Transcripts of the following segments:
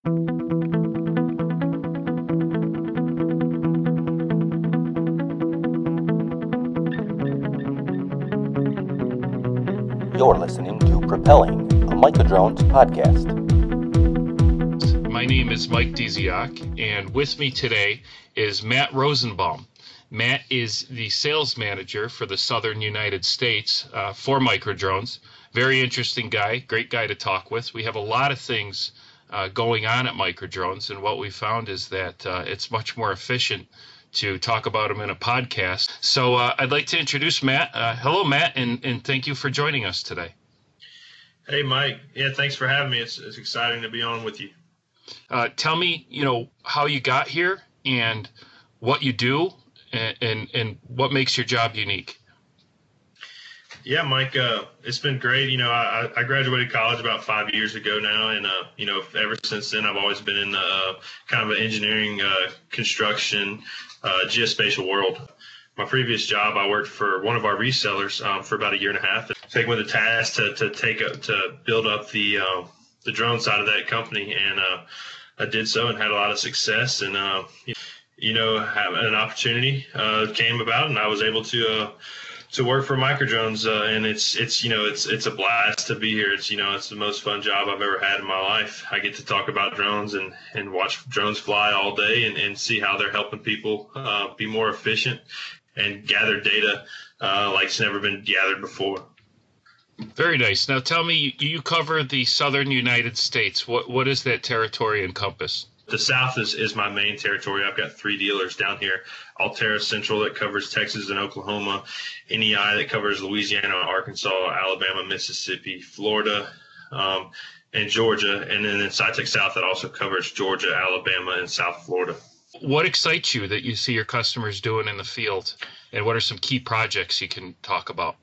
You're listening to Propelling, a Microdrones podcast. My name is Mike Dziak, and with me today is Matt Rosenbaum. Matt is the sales manager for the Southern United States for Microdrones. Very interesting guy, great guy to talk with. We have a lot of things going on at Microdrones, and what we found is that it's much more efficient to talk about them in a podcast. So I'd like to introduce Matt. Hello, Matt, and thank you for joining us today. Hey, Mike. Yeah, thanks for having me. It's exciting to be on with you. Tell me, how you got here and what you do and what makes your job unique. Yeah, Mike, it's been great. I graduated college about 5 years ago now, and, ever since then, I've always been in kind of an engineering, construction, geospatial world. My previous job, I worked for one of our resellers for about a year and a half, taking with a task to build up the drone side of that company, and I did so and had a lot of success, and have an opportunity came about, and I was able to work for Microdrones, and it's a blast to be here. It's the most fun job I've ever had in my life. I get to talk about drones and watch drones fly all day and see how they're helping people be more efficient and gather data like it's never been gathered before. Very nice. Now tell me, you cover the Southern United States. What does that territory encompass? The South is my main territory. I've got 3 dealers down here. Altera Central that covers Texas and Oklahoma, NEI that covers Louisiana, Arkansas, Alabama, Mississippi, Florida, and Georgia, and then SciTech South that also covers Georgia, Alabama, and South Florida. What excites you that you see your customers doing in the field, and what are some key projects you can talk about?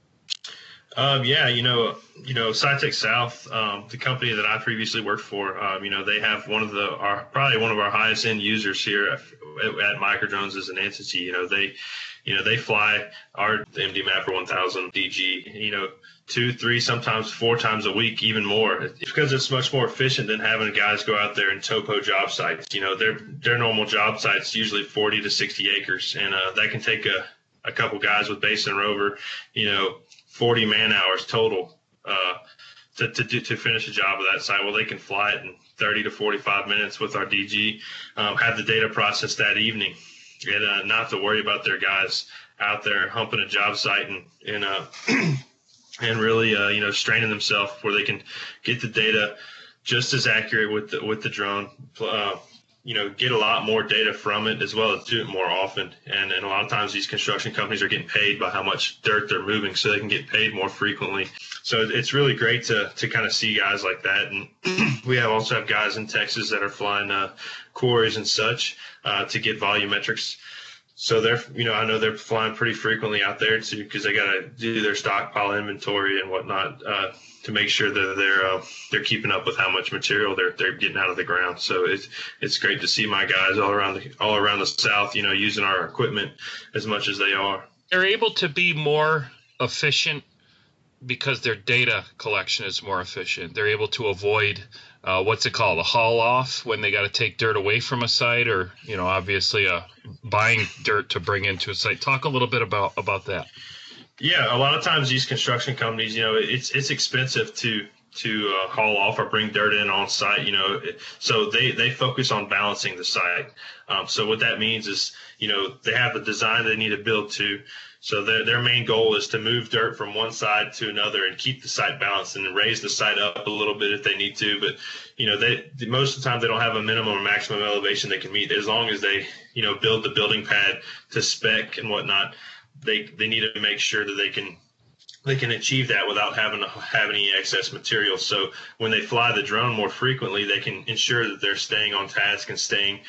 SciTech South, the company that I previously worked for, they have probably one of our highest end users here at Microdrones as an entity. They fly our MD Mapper 1000 DG, 2, 3, sometimes 4 times a week, even more. It's because it's much more efficient than having guys go out there and topo job sites. Their normal job sites usually 40 to 60 acres, and that can take a couple guys with base and rover, 40 man hours total to finish a job of that site. Well, they can fly it in 30 to 45 minutes with our DG, have the data processed that evening, and not to worry about their guys out there humping a job site and really straining themselves where they can get the data just as accurate with the drone. Get a lot more data from it as well as do it more often. And a lot of times these construction companies are getting paid by how much dirt they're moving, so they can get paid more frequently. So it's really great to kind of see guys like that. And we also have guys in Texas that are flying quarries and such to get volumetrics. So I know they're flying pretty frequently out there too, because they got to do their stockpile inventory and whatnot to make sure that they're keeping up with how much material they're getting out of the ground. So it's great to see my guys all around the South, using our equipment as much as they are. They're able to be more efficient because their data collection is more efficient. They're able to avoid a haul off when they got to take dirt away from a site, or obviously buying dirt to bring into a site. Talk a little bit about that. Yeah, a lot of times these construction companies, it's expensive to haul off or bring dirt in on site, so they focus on balancing the site. So what that means is, they have a design they need to build to. So their main goal is to move dirt from one side to another and keep the site balanced and raise the site up a little bit if they need to. But, most of the time they don't have a minimum or maximum elevation they can meet. As long as they, build the building pad to spec and whatnot, they need to make sure that they can achieve that without having to have any excess material. So when they fly the drone more frequently, they can ensure that they're staying on task and staying,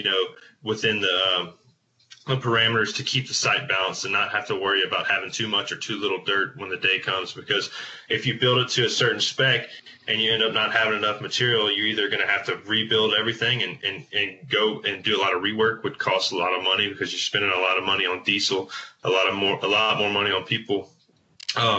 within the parameters to keep the site balanced and not have to worry about having too much or too little dirt when the day comes. Because if you build it to a certain spec and you end up not having enough material, you're either going to have to rebuild everything and go and do a lot of rework, which costs a lot of money because you're spending a lot of money on diesel, a lot more money on people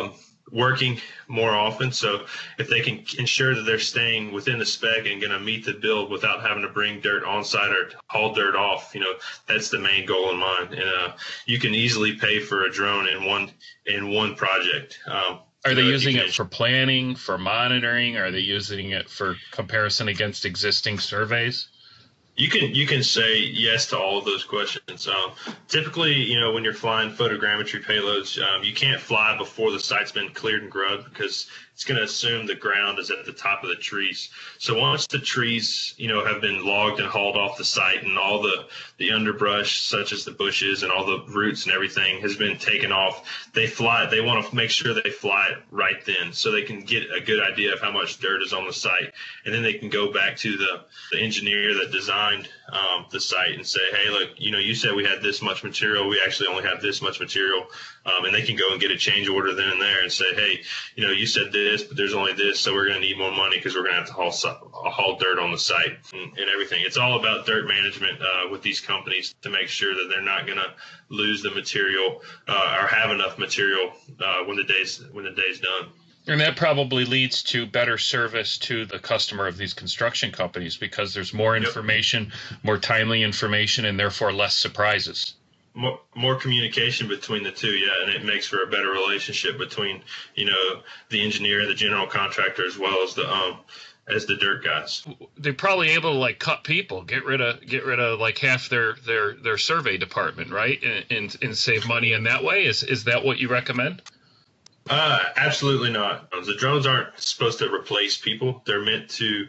working more often. So if they can ensure that they're staying within the spec and going to meet the build without having to bring dirt on site or haul dirt off, that's the main goal in mind. And you can easily pay for a drone in one project. Are they using it for planning, for monitoring? Are they using it for comparison against existing surveys? You can say yes to all of those questions. Typically, when you're flying photogrammetry payloads, you can't fly before the site's been cleared and grubbed because it's going to assume the ground is at the top of the trees. So once the trees, have been logged and hauled off the site and all the underbrush, such as the bushes and all the roots and everything has been taken off, they want to make sure they fly it right then so they can get a good idea of how much dirt is on the site. And then they can go back to the engineer that designed the site and say, hey, look, you said we had this much material. We actually only have this much material. And they can go and get a change order then and there and say, hey, you said this, but there's only this, so we're going to need more money because we're going to have to haul dirt on the site and everything. It's all about dirt management with these companies to make sure that they're not going to lose the material or have enough material when the day's done. And that probably leads to better service to the customer of these construction companies because there's more information, more timely information, and therefore less surprises. More communication between the two, and it makes for a better relationship between, the engineer, the general contractor, as well as the dirt guys. They're probably able to cut people, get rid of half their survey department, right, and save money in that way. Is that what you recommend? Absolutely not. The drones aren't supposed to replace people. They're meant to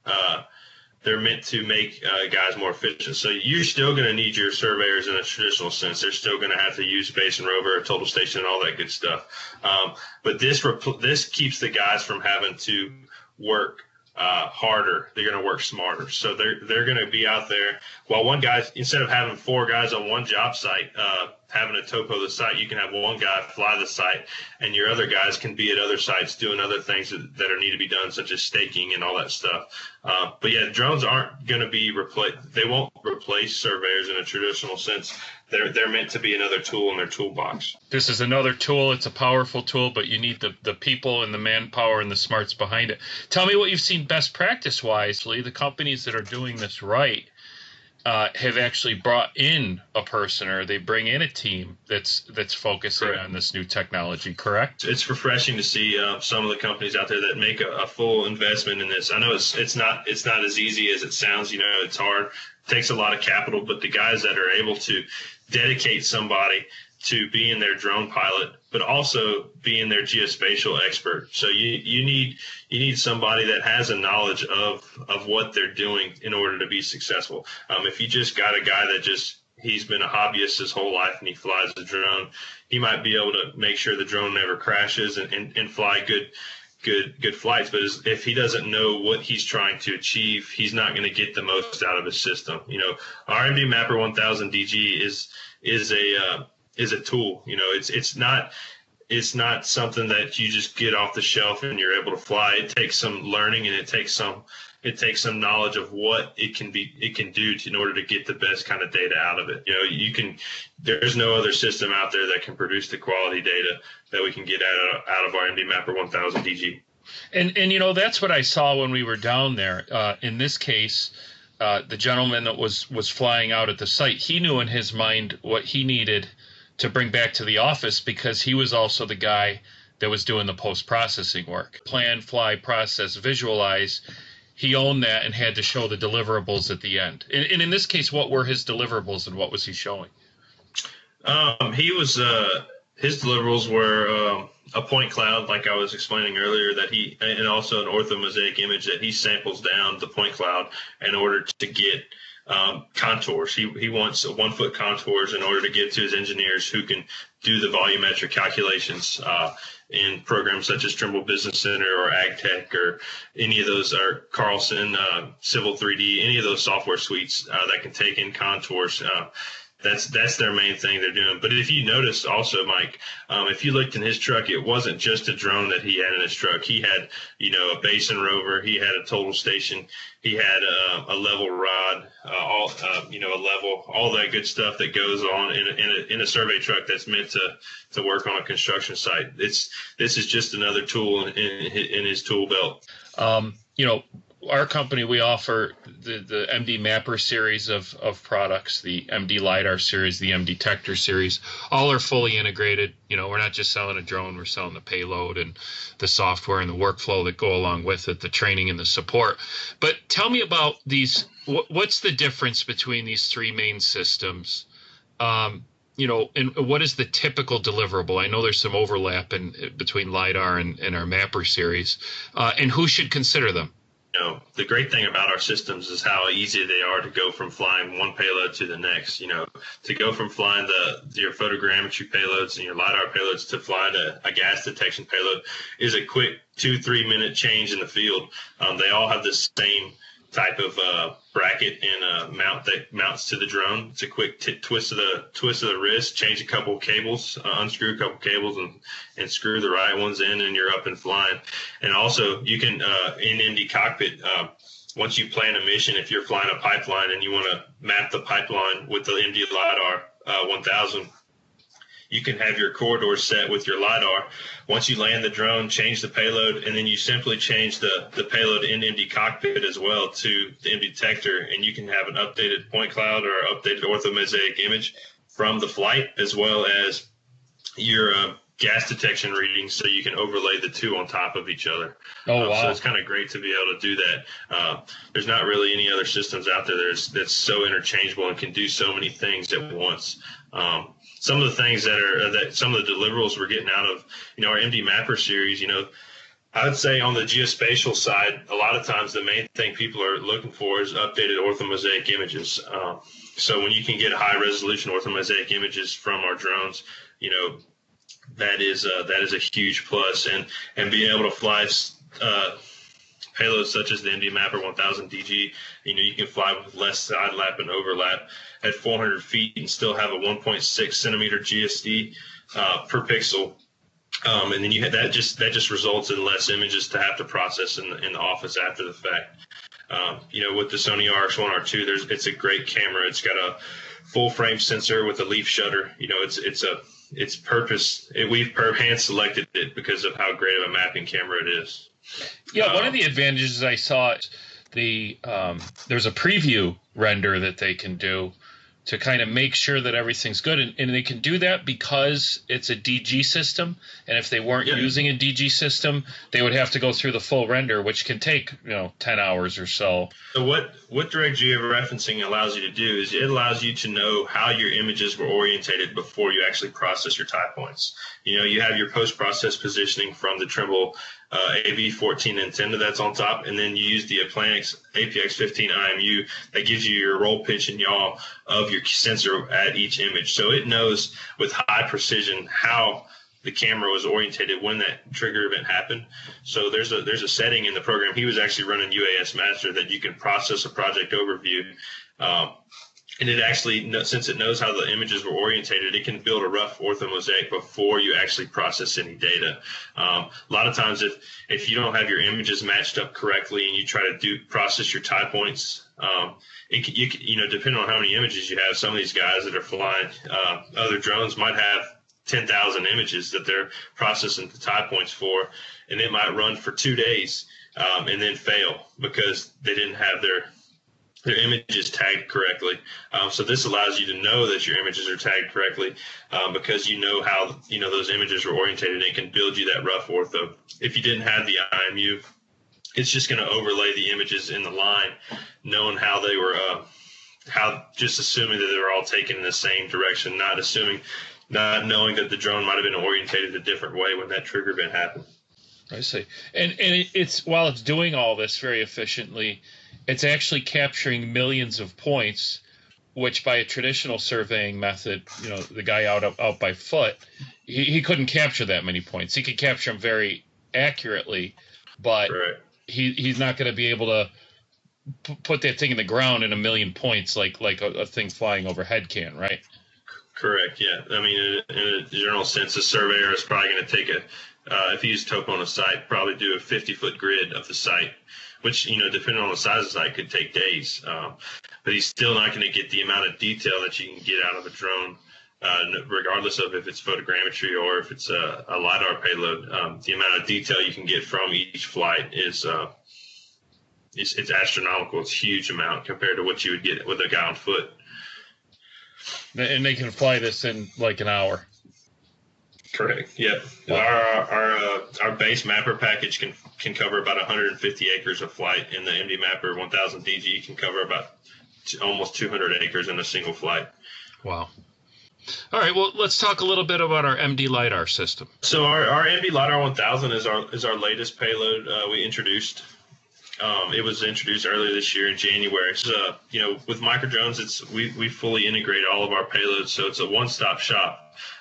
make guys more efficient. So you're still going to need your surveyors in a traditional sense. They're still going to have to use Base and Rover, Total Station, and all that good stuff. But this keeps the guys from having to work harder. They're going to work smarter. So they're going to be out there. While one guy, instead of having 4 guys on one job site, having to topo the site, you can have one guy fly the site, and your other guys can be at other sites doing other things that are need to be done, such as staking and all that stuff. But yeah, drones aren't going to be replaced. They won't replace surveyors in a traditional sense. They're meant to be another tool in their toolbox. This is another tool. It's a powerful tool, but you need the people and the manpower and the smarts behind it. Tell me what you've seen best practice-wise, Lee. The companies that are doing this right have actually brought in a person, or they bring in a team that's focusing on this new technology, correct? It's refreshing to see some of the companies out there that make a full investment in this. I know it's not as easy as it sounds. It's hard. It takes a lot of capital, but the guys that are able to dedicate somebody to being their drone pilot, but also being their geospatial expert. So you need somebody that has a knowledge of what they're doing in order to be successful. If you just got a guy that he's been a hobbyist his whole life and he flies a drone, he might be able to make sure the drone never crashes and fly good flights. But if he doesn't know what he's trying to achieve, he's not going to get the most out of his system. Our MD Mapper 1000 DG is a tool. It's not something that you just get off the shelf and you're able to fly. It takes some learning and it takes some knowledge of what it can do in order to get the best kind of data out of it. There's no other system out there that can produce the quality data that we can get out of our MD Mapper 1000 DG. And that's what I saw when we were down there. In this case, the gentleman that was flying out at the site, he knew in his mind what he needed to bring back to the office because he was also the guy that was doing the post-processing work. Plan, fly, process, visualize. He owned that and had to show the deliverables at the end. And in this case, what were his deliverables and what was he showing? His deliverables were a point cloud, like I was explaining earlier, and also an orthomosaic image that he samples down the point cloud in order to get contours. He wants 1 foot contours in order to get to his engineers who can do the volumetric calculations in programs such as Trimble Business Center or AgTech or any of those, or Carlson Civil 3D, any of those software suites that can take in contours. That's their main thing they're doing. But if you notice also, Mike, if you looked in his truck, it wasn't just a drone that he had in his truck. He had, a basin rover. He had a total station. He had a level rod, a level, all that good stuff that goes on in a survey truck that's meant to work on a construction site. This is just another tool in his tool belt. Our company, we offer the MD Mapper series of products, the MD LiDAR series, the MD Detector series. All are fully integrated. We're not just selling a drone, we're selling the payload and the software and the workflow that go along with it, the training and the support. But tell me about these. What's the difference between these three main systems? And what is the typical deliverable? I know there's some overlap between LiDAR and our Mapper series. And who should consider them? The great thing about our systems is how easy they are to go from flying one payload to the next. To go from flying your photogrammetry payloads and your LiDAR payloads to flying a gas detection payload is a quick 2-3 minute change in the field. They all have the same type of bracket and mount that mounts to the drone. It's a quick twist of the wrist, change a couple cables, unscrew a couple cables, and screw the right ones in, and you're up and flying. And also, you can in MD Cockpit, once you plan a mission, if you're flying a pipeline and you want to map the pipeline with the MD LiDAR 1000. You can have your corridor set with your LiDAR. Once you land the drone, change the payload, and then you simply change the payload in MD Cockpit as well to the MD Detector, and you can have an updated point cloud or updated orthomosaic image from the flight, as well as your gas detection readings, so you can overlay the two on top of each other. Oh, wow. So it's kind of great to be able to do that. There's not really any other systems out there that's so interchangeable and can do so many things at once. Some of the things that some of the deliverables we're getting out of, our MD Mapper series, I would say on the geospatial side, a lot of times the main thing people are looking for is updated orthomosaic images. So when you can get high resolution orthomosaic images from our drones, that is a huge plus. And being able to fly payloads such as the MD Mapper 1000 DG, you can fly with less side lap and overlap at 400 feet and still have a 1.6 centimeter GSD per pixel. And then that just results in less images to have to process in the office after the fact. With the Sony RX1 R2, it's a great camera. It's got a full frame sensor with a leaf shutter. We've hand selected it because of how great of a mapping camera it is. Yeah, one of the advantages I saw, there's a preview render that they can do to kind of make sure that everything's good. And they can do that because it's a DG system. And if they weren't using a DG system, they would have to go through the full render, which can take, 10 hours or so. So what direct georeferencing allows you to do is it allows you to know how your images were orientated before you actually process your tie points. You have your post-process positioning from the Trimble AV14 antenna that's on top, and then you use the Applanix APX15 IMU that gives you your roll, pitch, and yaw of your sensor at each image. So it knows with high precision how the camera was orientated when that trigger event happened. So there's a setting in the program. He was actually running UAS Master that you can process a project overview. And it actually, since it knows how the images were orientated, it can build a rough orthomosaic before you actually process any data. A lot of times, if you don't have your images matched up correctly and you try to process your tie points, depending on how many images you have, some of these guys that are flying other drones might have 10,000 images that they're processing the tie points for, and it might run for 2 days and then fail because they didn't have their images tagged correctly. So this allows you to know that your images are tagged correctly because you know how those images were orientated. It can build you that rough ortho. If you didn't have the IMU, it's just going to overlay the images in the line, knowing how they were, just assuming that they were all taken in the same direction, not knowing that the drone might have been orientated a different way when that trigger event happened. I see. And it's while it's doing all this very efficiently, it's actually capturing millions of points, which by a traditional surveying method, the guy out by foot, he couldn't capture that many points. He could capture them very accurately, but he's not going to be able to put that thing in the ground in a million points, like a thing flying overhead can, right? Correct. Yeah. I mean, in a general sense, a surveyor is probably going to take if he uses topo on a site, probably do a 50-foot grid of the site, which, depending on the size of the site, could take days. But he's still not going to get the amount of detail that you can get out of a drone, regardless of if it's photogrammetry or if it's a LiDAR payload. The amount of detail you can get from each flight is it's astronomical. It's a huge amount compared to what you would get with a guy on foot. And they can fly this in like an hour. Correct. Yep. Our base mapper package can cover about 150 acres of flight, and the MD Mapper 1000 DG can cover about almost 200 acres in a single flight. Wow. All right. Well, let's talk a little bit about our MD LiDAR system. So our MD LiDAR 1000 is our latest payload we introduced. It was introduced earlier this year in January. So, with microdrones, we fully integrate all of our payloads, so it's a one-stop shop.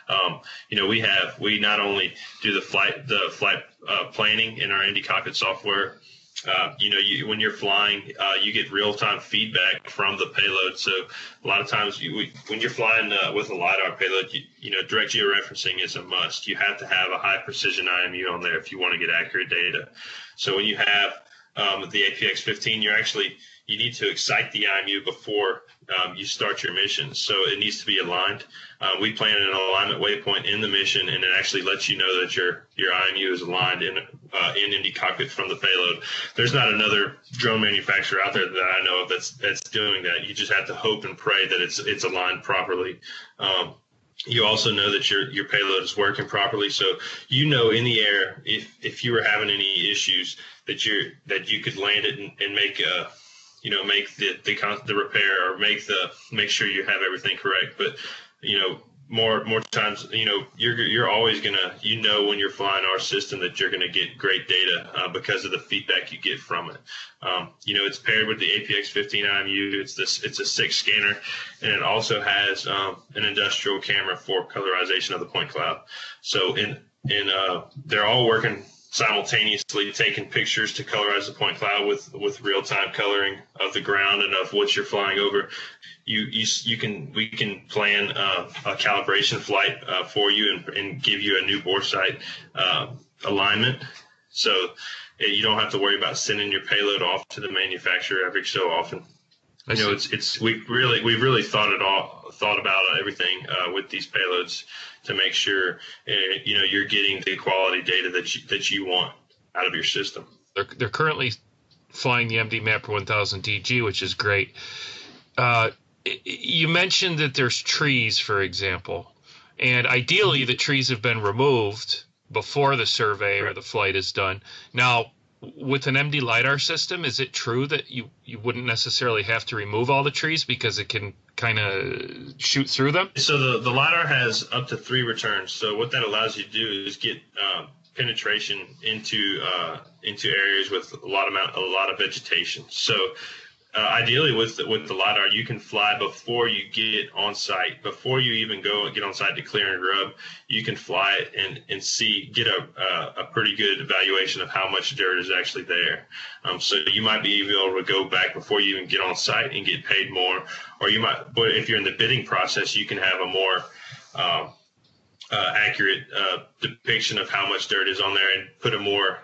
We not only do the flight planning in our MD Cockpit software. When you're flying, you get real-time feedback from the payload. So a lot of times when you're flying with a LiDAR payload, direct georeferencing is a must. You have to have a high precision IMU on there if you want to get accurate data. So when you have the APX-15, you need to excite the IMU before you start your mission. So it needs to be aligned. We plan an alignment waypoint in the mission, and it actually lets you know that your IMU is aligned in MD Cockpit from the payload. There's not another drone manufacturer out there that I know of that's doing that. You just have to hope and pray that it's aligned properly. You also know that your payload is working properly, so in the air if you were having any issues that you could land it and make make the repair or make sure you have everything correct. But more times you're always gonna when you're flying our system that you're gonna get great data because of the feedback you get from it. It's paired with the APX-15 IMU. It's a 6 scanner, and it also has an industrial camera for colorization of the point cloud. So they're all working simultaneously, taking pictures to colorize the point cloud with real-time coloring of the ground and of what you're flying over. We can plan a calibration flight for you and give you a new bore site alignment, so you don't have to worry about sending your payload off to the manufacturer every so often. We've really thought about everything with these payloads to make sure you're getting the quality data that you want out of your system. They're currently flying the MD Mapper 1000 DG, which is great. You mentioned that there's trees, for example, and ideally the trees have been removed before the survey or the flight is done. Now, with an MD LiDAR system, is it true that you wouldn't necessarily have to remove all the trees because it can kind of shoot through them? So the LiDAR has up to 3 returns. So what that allows you to do is get penetration into areas with a lot of vegetation. So ideally with the LiDAR, you can fly before you get on site. Before you even get on site to clear and grub, you can fly it and get a pretty good evaluation of how much dirt is actually there. So you might be able to go back before you even get on site and get paid more, or but if you're in the bidding process, you can have a more accurate depiction of how much dirt is on there and put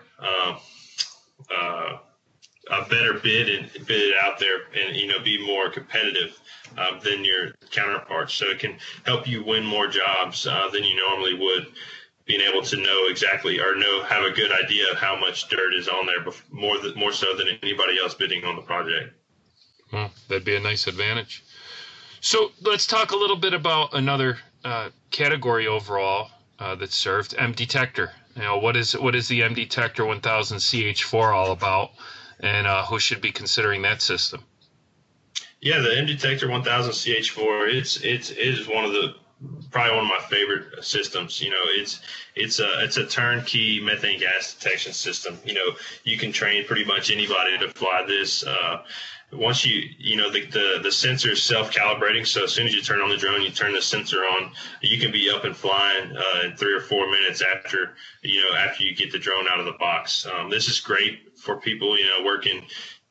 a better bid it out there and be more competitive than your counterparts. So it can help you win more jobs than you normally would, being able to know exactly or have a good idea of how much dirt is on there more so than anybody else bidding on the project. Well, that'd be a nice advantage. So let's talk a little bit about another category overall that's served, M-Detector. What is the M-Detector 1000 CH4 all about? And who should be considering that system? Yeah, the M-Detector 1000 CH4, it is probably one of my favorite systems. It's a turnkey methane gas detection system. You can train pretty much anybody to fly this. Once the sensor is self-calibrating, so as soon as you turn on the drone, you turn the sensor on, you can be up and flying in 3 or 4 minutes after you get the drone out of the box. This is great for people working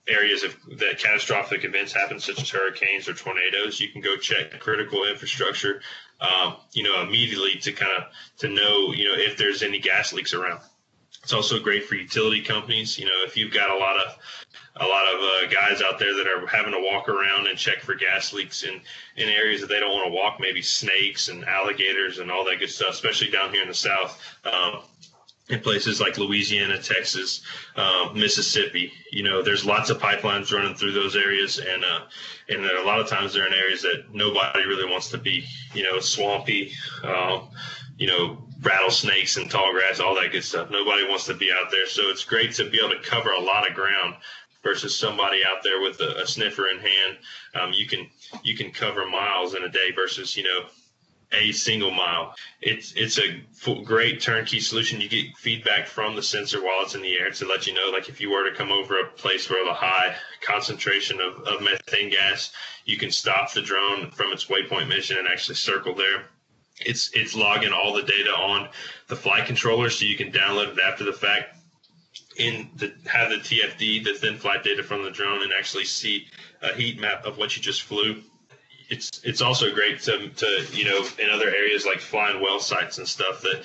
areas of that catastrophic events happen, such as hurricanes or tornadoes, you can go check critical infrastructure, immediately to know, if there's any gas leaks around. It's also great for utility companies. If you've got a lot of guys out there that are having to walk around and check for gas leaks in areas that they don't want to walk, maybe snakes and alligators and all that good stuff, especially down here in the South. In places like Louisiana, Texas, Mississippi, there's lots of pipelines running through those areas, and a lot of times they're in areas that nobody really wants to be, swampy, rattlesnakes and tall grass, all that good stuff. Nobody wants to be out there. So it's great to be able to cover a lot of ground versus somebody out there with a sniffer in hand. You can cover miles in a day versus, a single mile. It's a great turnkey solution. You get feedback from the sensor while it's in the air to let you know, like if you were to come over a place where a high concentration of methane gas, you can stop the drone from its waypoint mission and actually circle there. It's logging all the data on the flight controller, so you can download it after the fact have the TFD, the thin flight data from the drone, and actually see a heat map of what you just flew. It's also great to in other areas like flying well sites and stuff that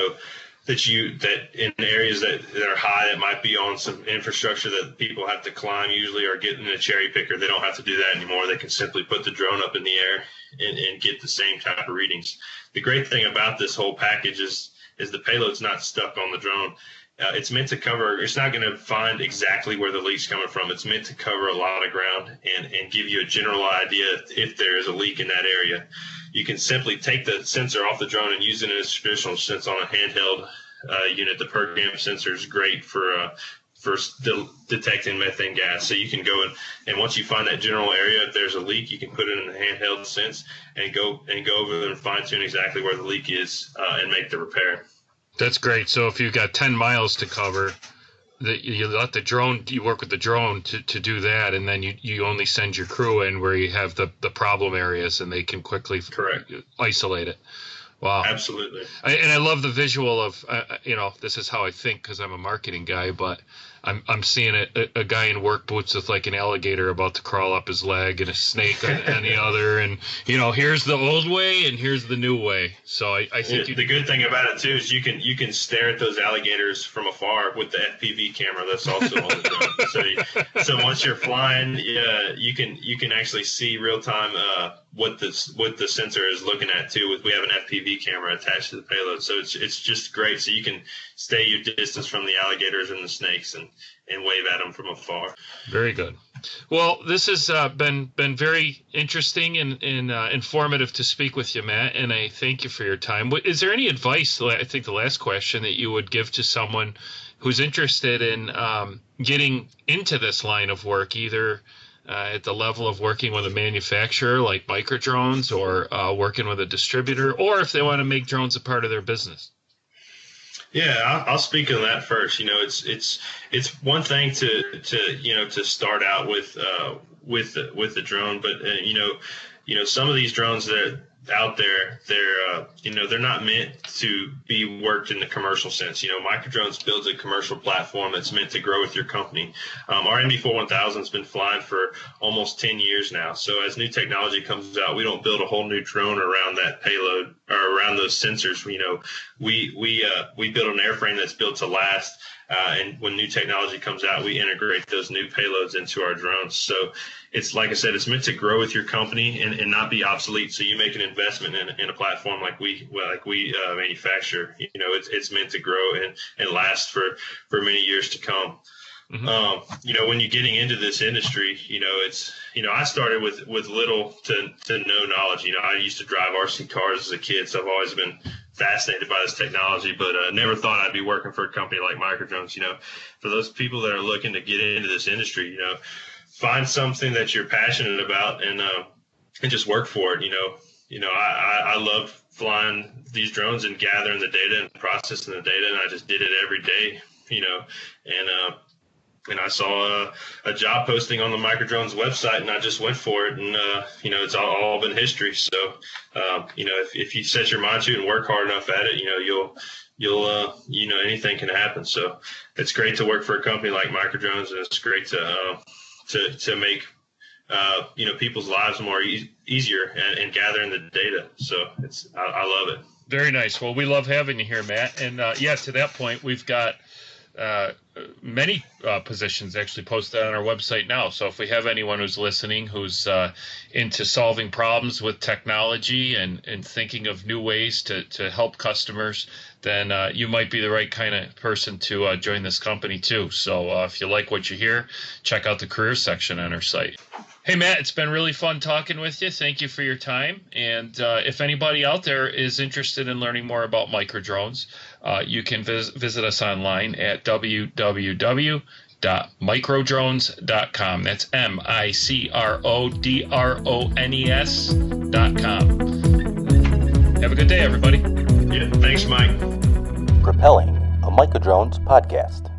in areas that are high, that might be on some infrastructure that people have to climb usually, or get in a cherry picker. They don't have to do that anymore. They can simply put the drone up in the air and get the same type of readings. The great thing about this whole package is the payload's not stuck on the drone. It's meant to cover, it's not going to find exactly where the leak's coming from. It's meant to cover a lot of ground and give you a general idea if there is a leak in that area. You can simply take the sensor off the drone and use it as a traditional sense on a handheld unit. The PerGam sensor is great for detecting methane gas. So you can go and once you find that general area, if there's a leak, you can put it in a handheld sense and go over there and fine tune exactly where the leak is and make the repair. That's great. So if you've got 10 miles to cover, you let the drone, you work with the drone to do that, and then you only send your crew in where you have the problem areas, and they can quickly isolate it. Wow. Absolutely. I love the visual of, this is how I think because I'm a marketing guy, but I'm seeing a guy in work boots with like an alligator about to crawl up his leg and a snake on the other. And, here's the old way and here's the new way. So I think the good thing about it, too, is you can stare at those alligators from afar with the FPV camera that's also on the drone. So once you're flying, you can actually see real time what the sensor is looking at, too. We have an FPV camera attached to the payload. So it's just great. So you can stay your distance from the alligators and the snakes and wave at them from afar. Very good. Well, this has been very interesting and informative to speak with you, Matt, and I thank you for your time. Is there any advice, I think the last question, that you would give to someone who's interested in getting into this line of work, either at the level of working with a manufacturer like Microdrones or working with a distributor, or if they want to make drones a part of their business? Yeah, I'll speak on that first. It's one thing to start out with the drone, but some of these drones that are out there, they're not meant to be worked in the commercial sense. Microdrones builds a commercial platform that's meant to grow with your company. Our MB41000 has been flying for almost 10 years now. So as new technology comes out, we don't build a whole new drone around that payload or around those sensors. We build an airframe that's built to last. And when new technology comes out, we integrate those new payloads into our drones. So it's, like I said, it's meant to grow with your company and not be obsolete. So you make an investment in a platform like we manufacture. It's meant to grow and last for many years to come. Mm-hmm. When you're getting into this industry, I started with little to no knowledge. I used to drive RC cars as a kid, so I've always been fascinated by this technology, but never thought I'd be working for a company like Microdrones. For those people that are looking to get into this industry, find something that you're passionate about and just work for it. I love flying these drones and gathering the data and processing the data, and I just did it every day, and I saw a job posting on the Microdrones website, and I just went for it. And, it's all been history. So, if you set your mind to it and work hard enough at it, you'll anything can happen. So it's great to work for a company like Microdrones, and it's great to to make people's lives more easier and gathering the data. So I love it. Very nice. Well, we love having you here, Matt. And to that point, we've got many positions actually posted on our website now. So if we have anyone who's listening who's into solving problems with technology and thinking of new ways to help customers, then you might be the right kind of person to join this company too. So if you like what you hear, check out the career section on our site. Hey, Matt, it's been really fun talking with you. Thank you for your time. And if anybody out there is interested in learning more about microdrones, you can visit us online at www.microdrones.com. That's MICRODRONES.com. Have a good day, everybody. Yeah, thanks, Mike. Propelling, a Microdrones podcast.